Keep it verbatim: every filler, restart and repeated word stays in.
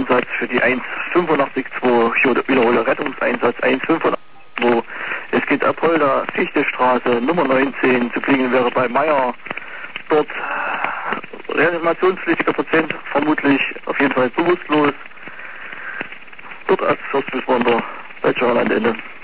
Rettungseinsatz für die eins fünf acht zwei. Ich wiederhole Rettungseinsatz eins fünf acht zwei. Es geht Apolda, Fichtestraße, Nummer neunzehn. Zu klingen wäre bei Meier. Dort reanimationspflichtiger Patient, vermutlich auf jeden Fall bewusstlos. Dort als First Responder. Welcher Ende.